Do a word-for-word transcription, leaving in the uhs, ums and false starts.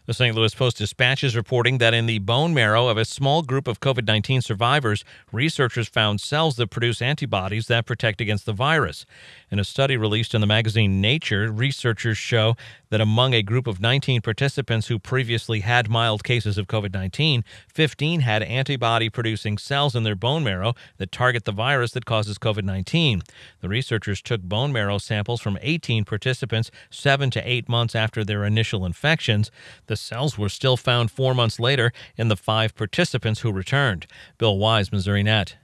The Saint Louis Post-Dispatch is reporting that in the bone marrow of a small group of COVID nineteen survivors, researchers found cells that produce antibodies that protect against the virus. In a study released in the magazine Nature, researchers show that among a group of nineteen participants who previously had mild cases of COVID nineteen, fifteen had antibody-producing cells in their bone marrow that target the virus that causes COVID nineteen. The researchers took bone marrow samples from eighteen participants seven to eight months after their initial infections. The cells were still found four months later in the five participants who returned. Bill Wise, Missouri Net.